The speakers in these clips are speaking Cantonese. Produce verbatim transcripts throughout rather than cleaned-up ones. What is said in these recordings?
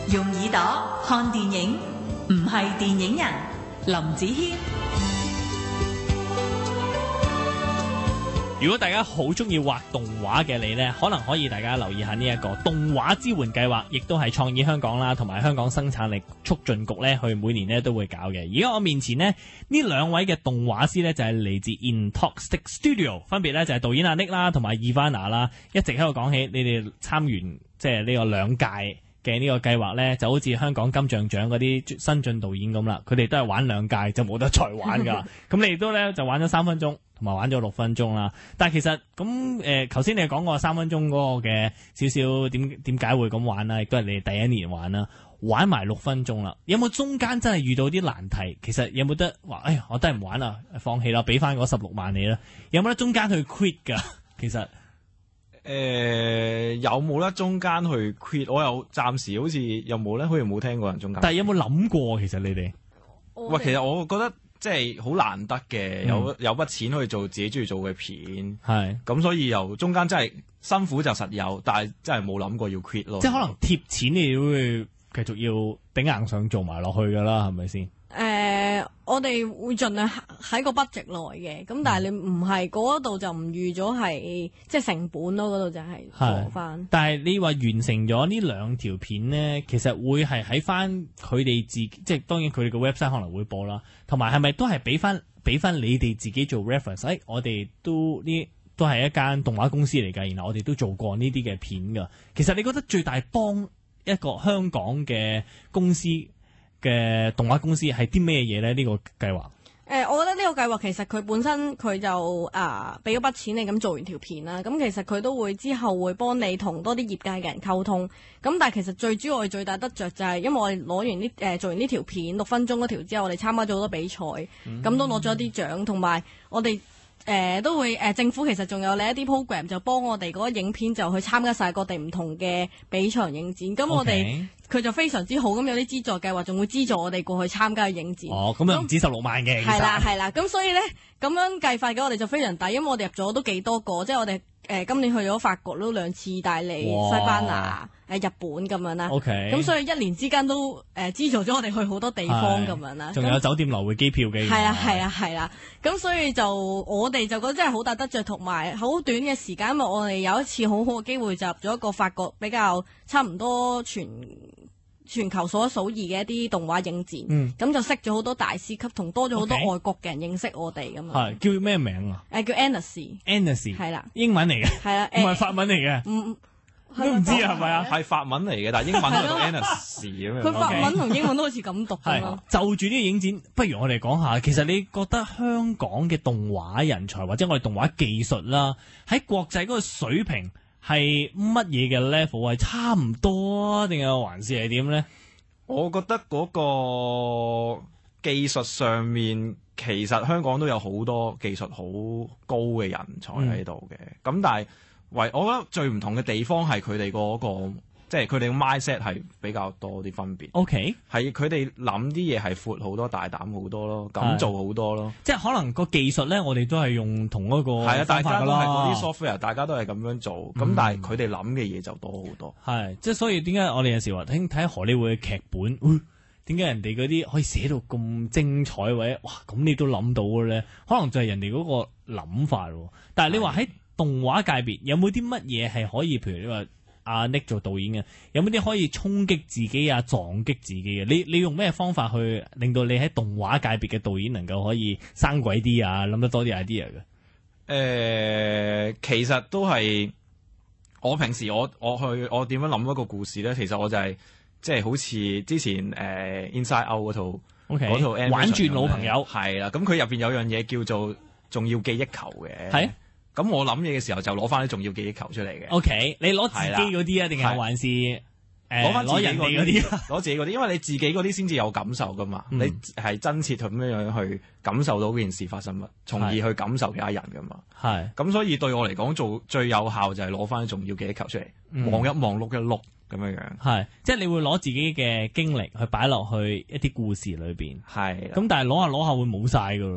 用耳朵看電影，唔係電影人。林子謙。 如果大家好中意畫動畫嘅你呢，可能可以大家留意下呢一個動畫支援計劃，亦都係創意香港啦，同埋香港生產力促進局呢，佢每年呢都會搞嘅。而家我面前呢，呢兩位嘅動畫師呢，就係嚟自 Intoxic Studio， 分別呢就係導演阿 Nick 啦，同埋 Ivana 啦，一直喺度講起你哋參完即係呢個兩屆嘅呢個計劃呢，就好似香港金像獎嗰啲新晉導演咁啦，佢哋都係玩兩屆就冇得再玩噶。咁你哋都呢，就玩咗三分鐘。同埋玩咗六分鐘啦，但係其實咁誒，頭先、呃、你講過三分鐘嗰個嘅少少點點解會咁玩啦，亦都係你哋第一年玩啦，玩埋六分鐘啦，有冇中間真係遇到啲難題？其實有冇得話，哎呀，我都係唔玩啦，放棄啦，俾翻嗰十六萬你啦，有冇得中間去 quit 㗎？其實誒、 呃、有冇得中間去 quit？我又暫時好似有冇咧，好似冇聽過人中間。 但係有冇諗過其實你哋？ 喂，其實我覺得。即係好難得嘅， 嗯、 有有筆錢去做自己中意做嘅片， 係咁， 所以由中間真係辛苦就實有，但係真係冇諗過要 quit 咯。 即係可能貼錢你都會繼續要頂硬上做埋落去㗎啦，係咪先？ 誒、呃，我哋會盡量喺個 budget 內嘅，咁但係你唔係嗰度就唔預咗係即係成本咯，嗰度就係做翻。 但係你話完成咗呢兩條片呢，其實會係喺翻佢哋自己，即係當然佢哋個 website 可能會播啦，同埋係咪都係俾翻俾翻你哋自己做 reference？誒、哎，我哋都呢都係一間動畫公司嚟㗎，然後我哋都做過呢啲嘅片㗎。其實你覺得最大幫一個香港嘅公司嘅動畫公司係啲咩嘢咧？呢、這個計劃，誒、 呃，我覺得呢個計劃其實佢本身佢就啊俾咗筆錢你咁做完條片啦。咁其實佢都會之後會幫你同多啲業界嘅人溝通。咁但係其實最主要我哋最大得着就係因為我哋攞完呢誒、呃、做完呢條片六分鐘嗰條之後，我哋參加咗好多比賽，咁、嗯、都攞咗一啲獎，同埋我哋。誒、呃、都會誒、呃、政府其實仲有另一啲 program 就幫我哋嗰個影片就去參加晒各地唔同嘅比賽影展，咁我哋佢 Okay. 就非常之好，咁有啲資助計劃仲會資助我哋過去參加影展。 哦，咁又唔止十六萬嘅， 係啦係啦，咁所以咧咁樣計法嘅我哋就非常抵，因為我哋入咗都幾多個，即係我哋。誒、呃、今年去咗法國都兩次，意大利、哇西班牙、誒、呃、日本咁樣啦。 OK， 咁所以一年之間都誒、呃、資助咗我哋去好多地方咁樣啦。 仲有酒店來回機票嘅。 係啊係啊係啦。咁所以就我哋就覺得真係好大得着，同埋好短嘅時間，因為我哋有一次好好嘅機會就入咗一個法國比較差唔多全全球數一數二嘅一啲動畫影展，咁、嗯、就識咗好多大師級，同多咗好多外國嘅人認識我哋咁樣。 係叫咩名啊？ 誒叫 Annecy，Annecy 係啦， 英文嚟嘅， 係啦， 唔係法文嚟嘅， 唔都唔知係咪啊？ 係法文嚟嘅，但係英文都讀 Annecy 咁樣。 佢法文同英文都好似咁讀㗎嘛。 就住呢個影展，不如我哋講下，其實你覺得香港嘅動畫人才或者我哋動畫技術啦，喺國際嗰個水平？係乜嘢嘅 level 係差唔多定係還是係點咧？ 我覺得嗰個技術上面，其實香港都有好多技術好高嘅人才喺度嘅。咁、嗯、但係唯我覺得最唔同嘅地方係佢哋嗰個。即係佢哋嘅 mindset 係比較多啲分別。OK，係佢哋諗啲嘢係闊好多、大膽好多咯，敢做好多咯。 即係可能個技術咧，我哋都係用同一個係啊，大家都係嗰啲 software， 嗯、 大家都係咁樣做。咁、嗯、但係佢哋諗嘅嘢就多好多。 係，即係所以點解我哋有時話聽睇荷里活嘅劇本，點、呃、解人哋嗰啲可以寫到咁精彩或者哇咁你都諗到嘅咧？可能就係人哋嗰個諗法喎。但係你話喺動畫界別有冇啲乜嘢係可以？譬如你話。阿 Nick 做導演嘅，有冇啲可以衝擊自己啊、撞擊自己嘅？你你用咩方法去令到你喺動畫界別嘅導演能夠可以生鬼啲啊，諗得多啲 idea 嘅？誒、 呃，其實都係我平時我我去我點樣諗一個故事咧？其實我就係即係好似之前誒、呃、Inside Out 嗰套嗰 Okay, 套玩轉老朋友係啦，咁佢入邊有樣嘢叫做重要記憶球嘅。係。咁我諗嘢嘅時候就攞翻啲重要記憶球出嚟嘅。O、okay, K， 你攞自己嗰啲啊，定係還是誒攞翻攞人哋嗰啲？ 攞自己嗰啲，因為你自己嗰啲先至有感受噶嘛。嗯、你係真切咁樣樣去感受到嗰件事發生乜，從而去感受其他人噶嘛。係。咁所以對我嚟講，做最有效就係攞翻啲重要記憶球出嚟，嗯、望一望，碌一碌咁樣樣。係， 即係你會攞自己嘅經歷去擺落去一啲故事裏邊。係。咁但係攞下攞下會冇晒噶咯。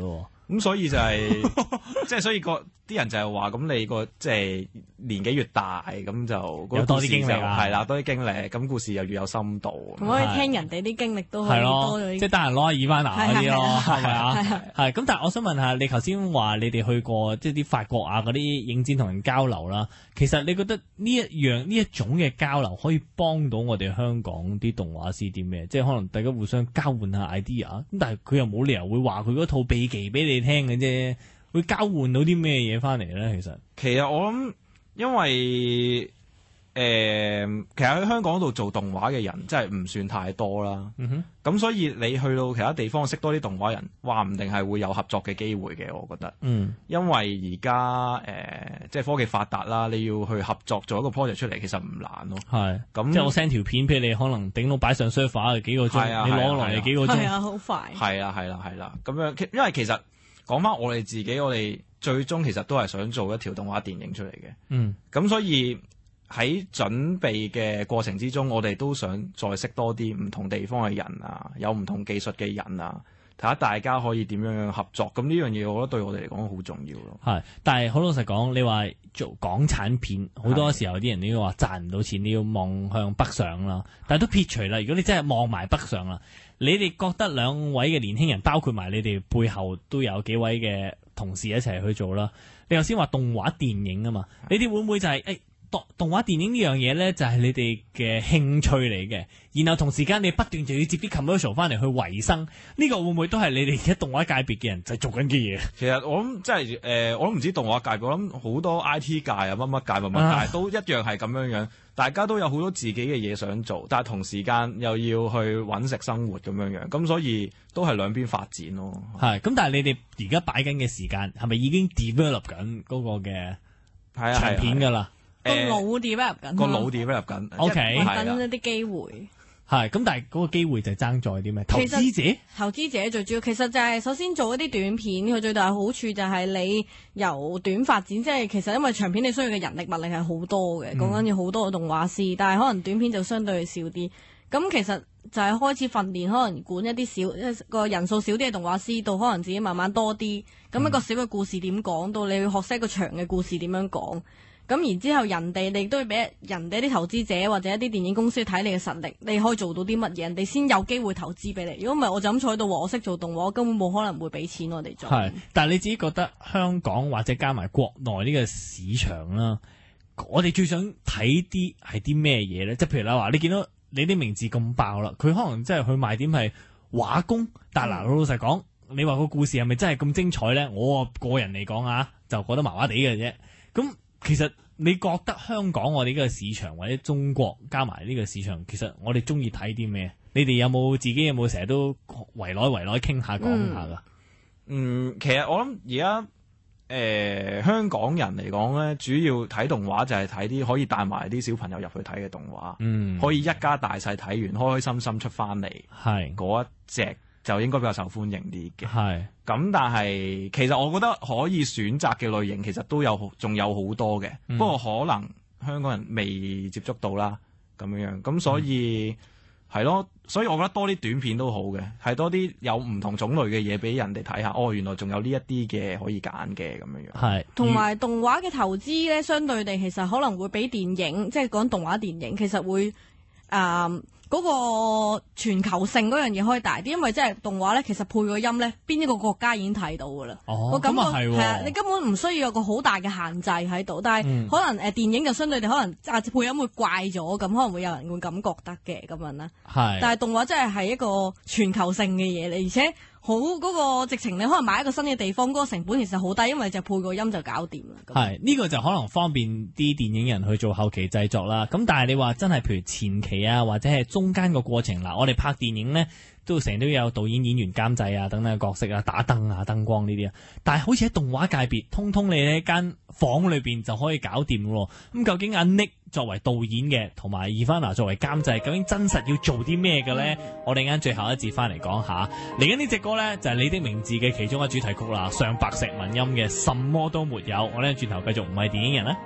咁所以就係即係所以個啲人就係話咁你個即係年紀越大咁就有多啲經歷啊係啦，多啲經歷，咁故事又越有深度。 咁可以聽人哋啲經歷都可以係咯多咗啲， 即係得閒攞下耳翻拿嗰啲咯，係咪啊？ 係係咁，但係我想問下，你頭先話你哋去過即係啲法國啊嗰啲影展同人交流啦，其實你覺得呢一樣呢一種嘅交流可以幫到我哋香港啲動畫師啲咩？即係可能大家互相交換下 idea，咁但係佢又冇理由會話佢嗰套秘技俾你聽嘅啫，會交換到啲咩嘢翻嚟咧？其實其實我諗，因為誒、呃，其實喺香港度做動畫嘅人真係唔算太多啦。 嗯哼， 咁所以你去到其他地方識多啲動畫人，話唔定係會有合作嘅機會嘅。我覺得， 嗯， 因為而家誒即係科技發達啦，你要去合作做一個 project 出嚟，其實唔難咯。 係咁即係我 send 條片俾你，可能頂到擺上 server 幾個鐘， 係啊你攞落嚟幾個鐘， 係啊，好快。 係啦，係啦，係啦，咁樣，因為其實講翻我哋自己，我哋最終其實都係想做一條動畫電影出嚟嘅。 嗯， 咁所以喺準備嘅過程之中，我哋都想再識多啲唔同地方嘅人啊，有唔同技術嘅人啊，睇下大家可以點樣樣合作。咁呢樣嘢，我覺得對我哋嚟講好重要咯。 係，但係好老實講，你話做港產片，好多時候啲人都要話賺唔到錢，你要望向北上啦。但係都撇除啦，如果你真係望埋北上啦，你哋覺得兩位嘅年輕人，包括埋你哋背後都有幾位嘅同事一齊去做啦。你頭先話動畫電影啊嘛，你哋會唔會就係、是、誒？欸動動畫電影呢樣嘢咧，就係你哋嘅興趣嚟嘅，然後同時間你不斷就要接啲 commercial 翻嚟去維生，呢個會唔會都係你哋而家動畫界別嘅人就係做緊嘅嘢？ 其實我諗即係誒，我都唔知動畫界別，我諗好多 I T 界啊，乜乜界乜乜界、 啊、 都一樣係咁樣樣，大家都有好多自己嘅嘢想做，但係同時間又要去揾食生活咁樣樣，咁所以都係兩邊發展咯。 係，咁但係你哋而家擺緊嘅時間係咪已經 develop 緊嗰個嘅長片㗎啦？ 個腦 develop 緊， 個腦 develop 緊 ，OK， 揾緊一啲機會。 係，咁但係嗰個機會就係爭在啲咩？投資者， 投資者最主要，其實就係首先做一啲短片，佢最大嘅好處就係你由短發展，即係其實因為長片你需要嘅人力物力係好多嘅，講緊要好多嘅動畫師，但係可能短片就相對少啲。咁其實就係開始訓練，可能管一啲少個人數少啲嘅動畫師，到可能自己慢慢多啲。咁一個小嘅故事點講，到你要學識一個長嘅故事點樣講。咁然之後，人哋你都要俾人哋啲投資者或者一啲電影公司睇你嘅實力，你可以做到啲乜嘢，人哋先有機會投資俾你。如果唔係，我就咁坐喺度話我識做動畫，我根本冇可能會俾錢我哋做。 係，但係你自己覺得香港或者加埋國內呢個市場啦，我哋最想睇啲係啲咩嘢咧？即係譬如啦，話你見到你啲名字咁爆啦，佢可能真係去賣點係畫工，但係嗱老老實講，你話個故事係咪真係咁精彩咧？我個人嚟講啊，就覺得麻麻地嘅啫。咁其實你覺得香港我哋呢個市場或者中國加埋呢個市場，其實我哋中意睇啲咩？你哋有冇自己有冇成日都圍內圍內傾下講下噶？ 嗯，其實我諗而家誒香港人嚟講咧，主要睇動畫就係睇啲可以帶埋啲小朋友入去睇嘅動畫，嗯，可以一家大細睇完，開開心心出翻嚟，係嗰一隻就應該比較受歡迎啲嘅。係咁，但係其實我覺得可以選擇嘅類型其實都有仲有好多嘅，嗯、不過可能香港人未接觸到啦咁樣樣，咁所以係咯、嗯，所以我覺得多啲短片都好嘅，係多啲有唔同種類嘅嘢俾人哋睇下。哦，原來仲有呢一啲嘅可以揀嘅咁樣樣。係同埋動畫嘅投資咧，相對地其實可能會比電影，即係講動畫電影，其實會啊。呃嗰個全球性嗰樣嘢可以大啲，因為即係動畫咧，其實配個音咧，邊一個國家已經睇到㗎啦。哦，咁啊係喎，啊，你根本唔需要有個好大嘅限制喺度。但係、嗯、可能誒、呃、電影就相對地可能啊配音會怪咗，咁可能會有人會咁覺得嘅咁樣啦。係，但係動畫真係係一個全球性嘅嘢嚟，而且好嗰、嗰個直情你可能買一個新嘅地方，嗰、嗰個成本其實好低，因為就配個音就搞掂啦。係，呢、呢個就可能方便啲電影人去做後期製作啦。咁但係你話真係譬如前期啊，或者係中間個過程嗱，我哋拍電影咧都成日都有導演、演員、監製啊等等嘅角色啊，打燈啊、燈光呢啲啊。但係好似喺動畫界別，通通你喺間房裏邊就可以搞掂嘅喎。咁究竟阿 Nick 作為導演嘅，同埋 Ivana 作為監製，究竟真實要做啲咩嘅咧？我哋啱最後一節翻嚟講下。嚟緊呢隻歌咧就係、是、你的名字嘅其中一個主題曲啦，上白石文音嘅什麼都沒有。我哋轉頭繼續唔係電影人啦。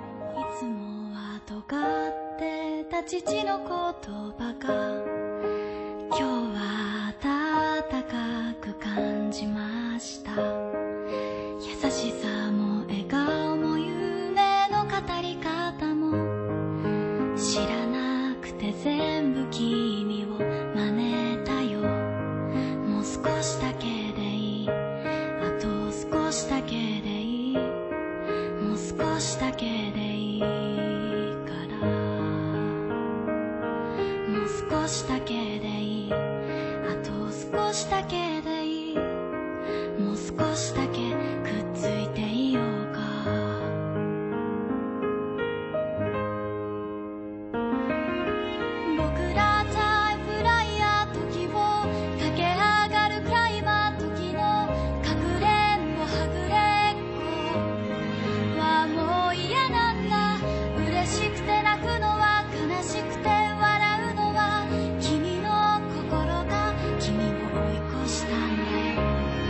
今日は暖かく感じました。 全部君を真似たよ。もう少しだけでいい、あと少しだけでいい、もう少しだけでいいから、もう少しだけでいい、あと少しだけでいい、もう少しだけくっついていようか。僕らタイプライヤー時を駆け上がるクライマー時のかくれんぼはぐれっこはもう嫌なんだ。嬉しくて泣くのは悲しくて笑うのは君の心が君を追い越したんだよ。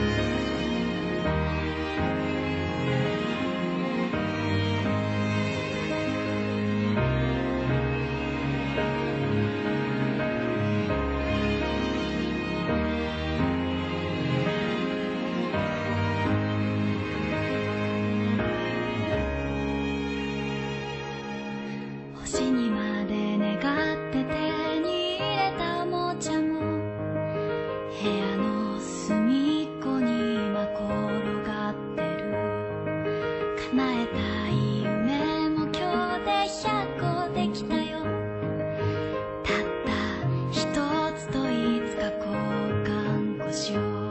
星にまで願って手に入れたおもちゃも部屋の隅っこに今転がってる。叶えたい夢も今日でひゃっこできたよ。たった一つといつか交換こしよう。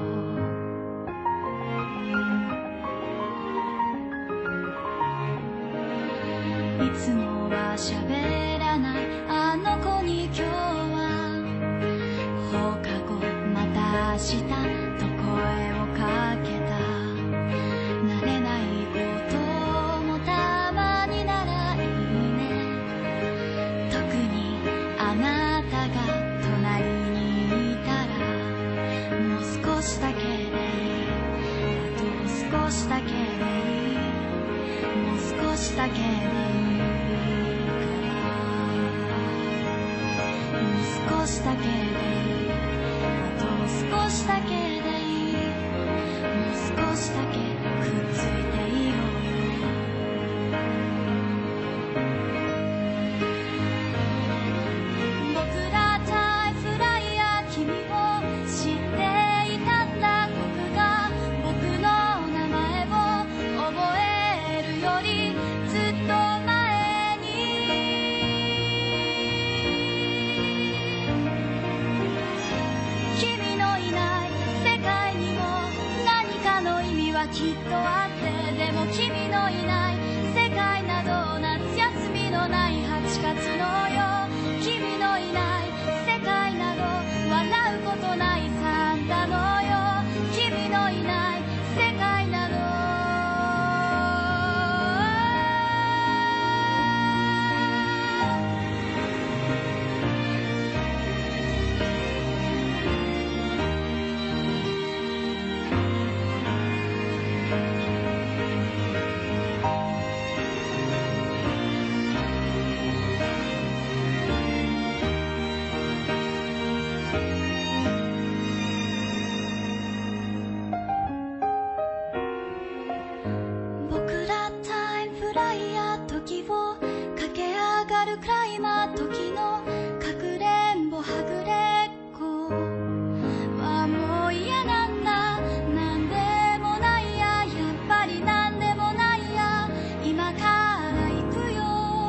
いつもは喋らないあの子に今日は放課後また明日と声をかけた。慣れないこともたまにならいいね。特にあなたが隣にいたらもう少しだけでいい、あと少しだけでいい、もう少しだけでいい少しだけでいい、あと少しだけでいい、もう少しだけくっついていようよ。僕らタイプライヤー君を知っていたんだ。僕が僕の名前を覚えるよりずっと前に君のいない世界にも何かの意味はきっとあって、でも君のいない世界など夏休みのないはちがつのよ。君のいない世界など笑うことないサンタのよ。君のいない世界など僕らタイプライヤー時を駆け上がるクライマー時のかくれんぼはぐれっこはもう嫌なんだ。なんでもないや、やっぱりなんでもないや、今から行くよ。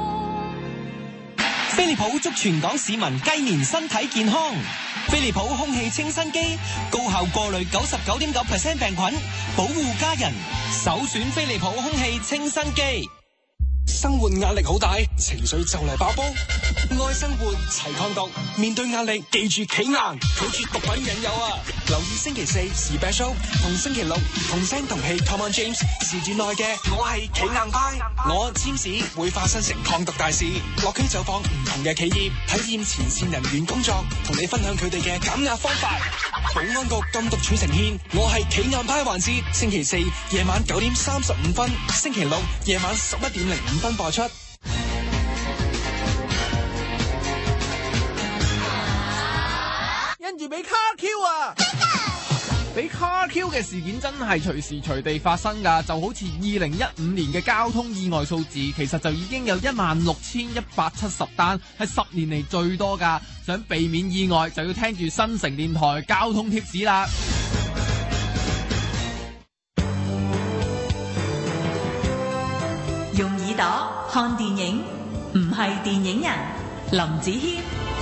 飛利浦祝全港市民雞年身體健康。飛利浦空氣清新機，高效過濾九十九點九 percent 病菌，保護家人。首選飛利浦空氣清新機。生活壓力好大，情緒就嚟爆煲，愛生活齊抗毒。面對壓力，記住企硬，拒絕毒品引誘啊！留意星期四時 best show 同星期六同聲同氣 Tom and James 時段內嘅我係企硬派，我占士會化身成抗毒大使，落區走訪唔同嘅企業，體驗前線人員工作，同你分享佢哋嘅減壓方法。保安局禁毒處呈獻我係企硬派環節，星期四夜晚九點三十五分，星期六夜晚十一點零五分播出。 因住俾卡 Q 啊！ 俾 Car Q 嘅事件真係隨時隨地發生㗎，就好似二零一五年嘅交通意外數字，其實就已經有一萬六千一百七十單，係十年嚟最多㗎。想避免意外，就要聽住新城電台交通貼士啦。 用耳朵看電影，唔係電影人。林子謙。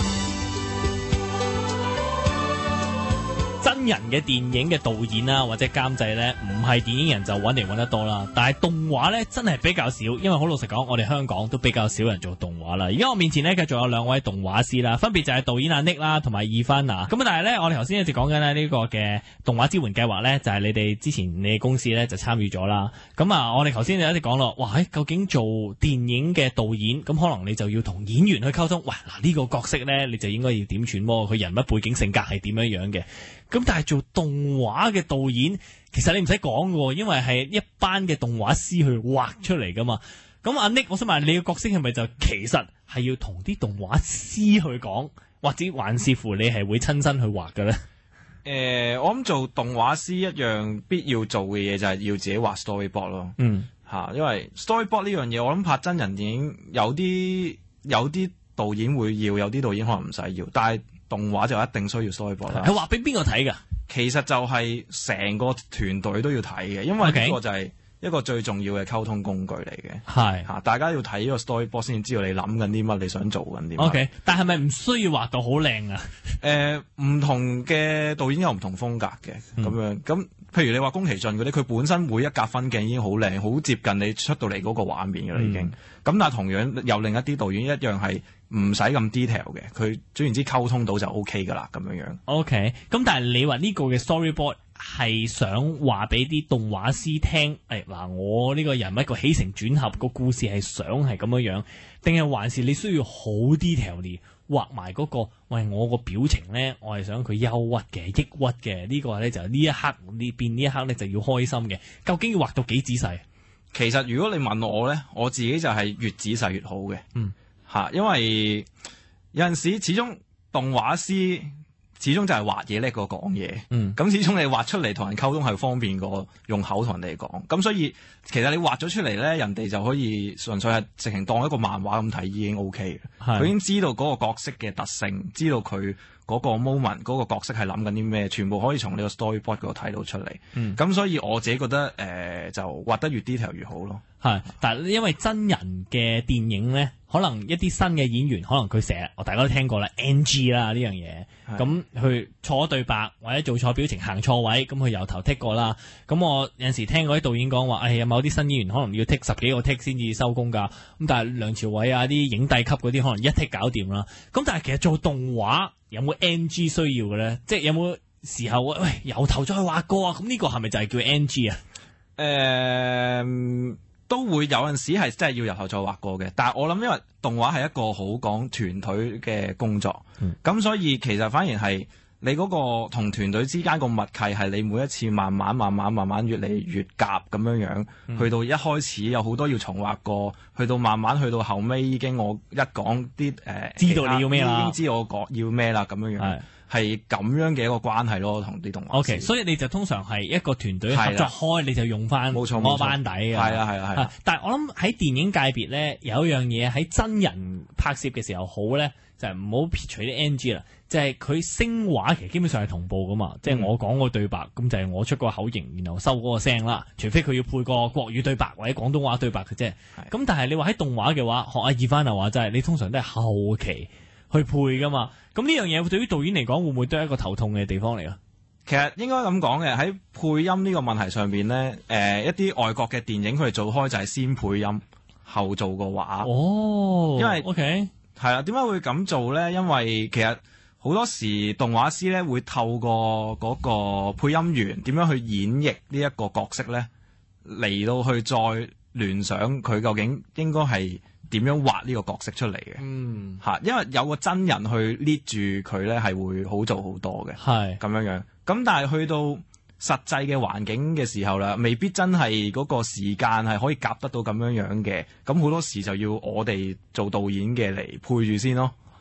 真人嘅電影嘅導演啦，或者監製呢，唔係電影人就揾嚟揾得多啦。但係動畫呢，真係比較少，因為好老實講，我哋香港都比較少人做動畫啦。而家我面前呢，繼續有兩位動畫師啦，分別就係導演阿 Nick 啦，同埋二番啊。咁但係呢，我哋頭先一直講緊呢個嘅動畫支援計劃呢，就係你哋之前你哋公司呢就參與咗啦。咁啊，我哋頭先就一直講咯，哇，究竟做電影嘅導演，咁可能你就要同演員去溝通。喂，嗱呢個角色呢，你就應該要點揣摩佢人物背景性格係點樣樣嘅。咁但係做動畫嘅導演，其實你唔使講嘅，因為係一班嘅動畫師去畫出嚟噶嘛。咁阿 Nick，我想問你嘅角色係咪就其實係要同啲動畫師去講，或者還是乎你係會親身去畫嘅咧？ 誒、呃，我諗做動畫師一樣必要做嘅嘢就係要自己畫 storyboard 咯。嗯，嚇，因為 storyboard 呢樣嘢，我諗拍真人電影有啲有啲導演會要，有啲導演可能唔使要，但係動畫就一定需要 storyboard 啦。 係畫俾邊個睇㗎？ 其實就係成個團隊都要睇嘅，因為呢個就係一個最重要嘅溝通工具嚟嘅。係嚇，大家要睇呢個 storyboard 先知道你諗緊啲乜，你想做緊啲乜。OK， 但係咪唔需要畫到好靚啊？ 誒、呃，唔同嘅導演有唔同風格嘅咁樣。咁譬如你話宮崎駿嗰啲，佢本身每一格分鏡已經好靚，好接近你出到嚟嗰個畫面㗎啦已經。咁、嗯、但係同樣有另一啲導演一樣係唔使咁 detail 嘅，佢總言之溝通到就 OK 㗎啦咁樣樣。 OK， 咁但係你話呢個嘅 storyboard 係想話俾啲動畫師聽，誒、哎、嗱，我呢個人物個起承轉合個故事係想係咁樣樣，定係還是你需要好 detail 啲畫埋嗰個？喂，我個表情咧，我係想佢憂鬱嘅、抑鬱嘅，呢、這個咧就呢一刻呢邊呢一刻咧就要開心嘅。究竟要畫到幾仔細？ 其實如果你問我咧，我自己就係越仔細越好嘅。嗯。嚇，因為有陣時始終動畫師始終就係畫嘢叻過講嘢，嗯，咁始終你畫出嚟同人溝通係方便過用口同人哋講，咁所以其實你畫咗出嚟咧，人哋就可以純粹係直情當一個漫畫咁睇已經 OK 嘅，佢已經知道嗰個角色嘅特性，知道佢嗰個 moment 嗰個角色係諗緊啲咩，全部可以從你個 storyboard 嗰度睇到出嚟，嗯，咁所以我自己覺得誒、呃、就畫得越 detail 越好咯。 係，但係因為真人嘅電影咧，可能一啲新嘅演員，可能佢成日，我大家都聽過啦 ，N G 啦呢樣嘢，咁佢錯咗對白或者做錯表情行錯位，咁佢由頭剔過啦。咁我有陣時聽嗰啲導演講話，誒有某啲新演員可能要剔十幾個剔先至收工㗎。咁但係梁朝偉啊啲影帝級嗰啲，可能一剔搞掂啦。咁但係其實做動畫有冇 N G 需要嘅咧？即係有冇時候喂由頭再畫過啊？咁呢個係咪就係叫 N G 啊？ 誒、呃。都會有陣時係真係要由頭再畫過嘅，但係我諗因為動畫係一個好講團隊嘅工作，咁、嗯、所以其實反而係你嗰個同團隊之間個默契係你每一次慢慢慢慢慢慢越嚟越夾咁樣樣，嗯、去到一開始有好多要重畫過，去到慢慢去到後尾已經我一講啲誒，呃、知道你要咩啦，已經知我講要咩啦咁樣樣。係咁樣嘅一個關係咯，同啲動畫。O、okay, K， 所以你就通常係一個團隊合作開，你就用翻冇錯嗰個班底嘅。係啊係啊係啊。但係我諗喺電影界別咧，有一樣嘢喺真人拍攝嘅時候好咧，就係唔好撇除啲 N G 啦，就係佢聲畫其實基本上係同步噶嘛，即係、嗯、我講個對白，咁就係我出個口型，然後收嗰個聲啦。除非佢要配個國語對白或者廣東話對白嘅啫。咁是但係你話喺動畫嘅話，學阿二番又話齋，你通常都係後期去配噶嘛，咁呢樣嘢對於導演嚟講會唔會都係一個頭痛嘅地方嚟啊？ 其實應該咁講嘅，喺配音呢個問題上邊咧，誒、呃、一啲外國嘅電影佢哋做開就係先配音後做個畫。哦，因為 OK 係啦，點解會咁做咧？因為其實好多時動畫師咧會透過嗰個配音員點樣去演繹呢一個角色咧，嚟到去再聯想佢究竟應該係點樣畫呢個角色出嚟嘅？嗯，嚇，因為有個真人去 lead 住佢咧，係會好做好多嘅。係咁樣樣。咁但係去到實際嘅環境嘅時候啦，未必真係嗰個時間係可以夾得到咁樣樣嘅。咁好多時就要我哋做導演嘅嚟配住先咯。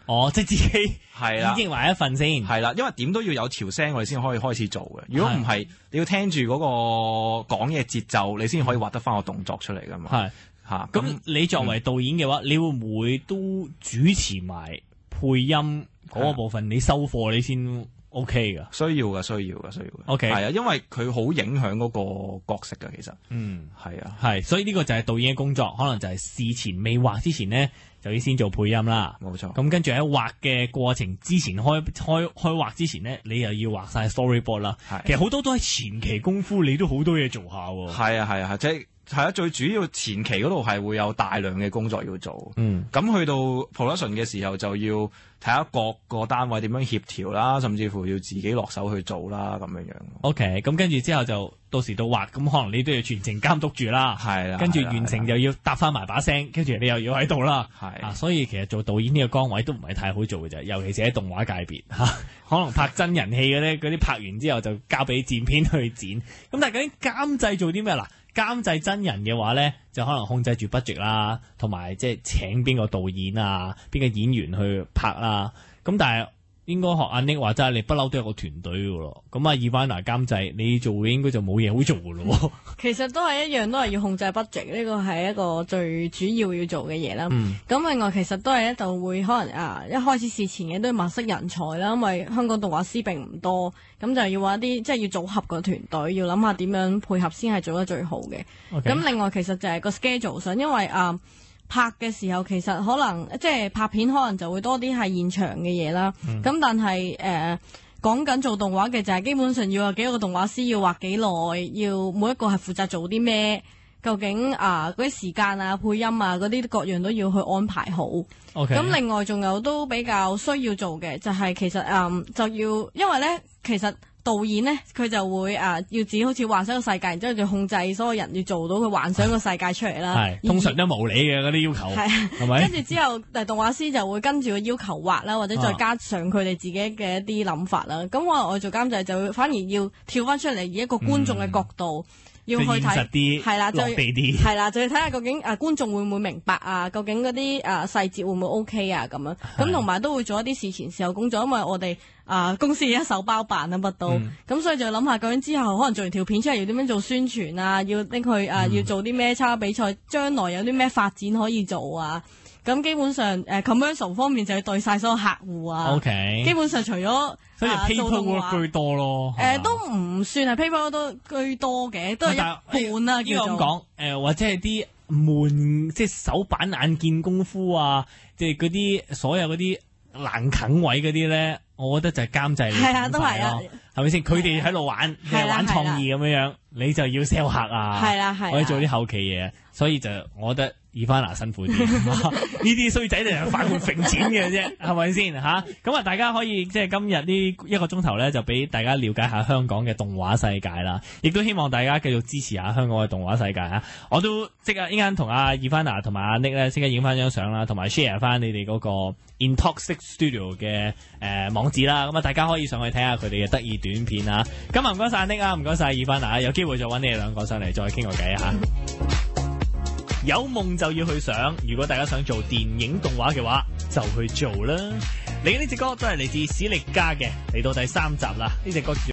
哦，即係自己係啦已經埋一份先。 係啦，因為點都要有條聲，我哋先可以開始做嘅。如果唔係，你要聽住嗰個講嘢節奏，你先可以畫得翻個動作出嚟噶嘛。 係嚇， 咁、 咁你作為導演嘅話，嗯、你會唔會都主持埋配音嗰個部分？你收貨你先 OK 噶？ 需要嘅，需要嘅，需要嘅。 OK， 係啊，因為佢好影響嗰個角色嘅，其實。 嗯， 係啊， 係，所以呢個就係導演嘅工作，可能就係事前未畫之前呢，就要先做配音啦。 冇錯。 咁跟住喺畫嘅過程之前開開開畫之前呢，你又要畫晒 storyboard 啦。 係。 其實好多都係前期功夫，你都好多嘢做下喎。 係啊，係啊，即係。係啊，最主要前期嗰度係會有大量嘅工作要做。 嗯， 咁去到 production 嘅時候就要睇下各個單位點樣協調啦，甚至乎要自己落手去做啦，咁樣樣。 OK，咁跟住之後就到時到畫，咁可能你都要全程監督住啦。係啦，跟住完成就要搭翻埋把聲，跟住你又要喺度啦。係啊，所以其實做導演呢個崗位都唔係太好做嘅啫，尤其是喺動畫界別嚇，可能拍真人戲嘅咧，嗰啲拍完之後就交俾剪片去剪。咁但係究竟監製做啲咩嗱？監製真人嘅話咧，就可能控制住 budget 啦，同埋即係請邊個導演啊，邊個演員去拍啦。咁但係應該學阿 Nick 話齋，你不嬲都有個團隊嘅咯。咁啊，Ivana監製，你做嘅應該就冇嘢好做嘅咯。 其實都係一樣，都係要控制 budget，呢個係一個最主要要做嘅嘢啦。咁、嗯、另外其實都係一度會可能啊，一開始事前嘅都要物色人才啦，因為香港動畫師並唔多，咁就要話一啲即係要組合個團隊，要諗下點樣配合先係做得最好嘅。咁 Okay. 另外其實就係個 schedule 上，因為啊。拍嘅時候其實可能即係拍片可能就會多啲係現場嘅嘢啦，咁、嗯、但係誒講緊做動畫嘅就係基本上要有幾個動畫師，要畫幾耐，要每一個係負責做啲咩，究竟啊嗰啲時間啊配音啊嗰啲各樣都要去安排好。咁 Okay. 另外仲有都比較需要做嘅就係、是、其實誒、嗯、就要因為咧其實。導演咧，佢就會啊，要自己好似幻想個世界，然之後就控制所有人要做到佢幻想個世界出嚟啦。 係，通常都無理嘅嗰啲要求，係係咪？跟住之後，誒動畫師就會跟住個要求畫啦，或者再加上佢哋自己嘅一啲諗法啦。咁、啊、我我做監製就會反而要跳翻出嚟，以一個觀眾嘅角度。嗯要去睇，係啦， 落地啲， 係啦，就要睇下究竟誒、啊、觀眾會唔會明白啊？究竟嗰啲誒細節會唔會 OK 啊？咁樣咁同埋都會做一啲事前事後工作，因為我哋啊公司一手包辦啊乜都，咁、嗯、所以就諗下究竟之後可能做完條片出嚟要點樣做宣傳啊？要拎去誒、啊嗯、要做啲咩參加比賽，將來有啲咩發展可以做啊？咁基本上誒、呃、commercial 方面就要對晒所有客戶啊。OK， 基本上除咗所以 paperwork 居多咯。誒、呃、 都唔算係 paperwork 都居多嘅，都係一半啦。 應該咁講誒，或者係啲門即係手板眼見功夫啊，即係嗰啲所有嗰啲難啃位嗰啲咧，我覺得就係監製嚟。係啊，都係啊，係咪先？佢哋喺度玩，你係玩創意咁樣樣，你就要 sell 客啊。係啦，係。可以做啲後期嘢，所以就我覺得。Ivana辛苦啲，呢啲衰仔就係快活揈錢嘅啫，係咪先吓？咁啊，大家可以即係今日呢一個鐘頭咧，就俾大家了解下香港嘅動畫世界啦。亦都希望大家繼續支持下香港嘅動畫世界啊！我都即刻依家同阿 Ivana 同埋阿 Nick 咧，即刻影翻張相啦，同埋 share 翻你哋嗰個 Intoxic Studio 嘅誒、呃、網址啦。咁啊，大家可以上去睇下佢哋嘅得意短片啊！今日唔該晒 Nick 啊，唔該晒 Ivana，有機會再揾你哋兩個上嚟再傾個偈啊！有夢就要去想，如果大家想做電影動畫嘅話，就去做啦。嚟緊呢隻歌都係嚟自史力加嘅，嚟到第三集啦。呢隻歌叫做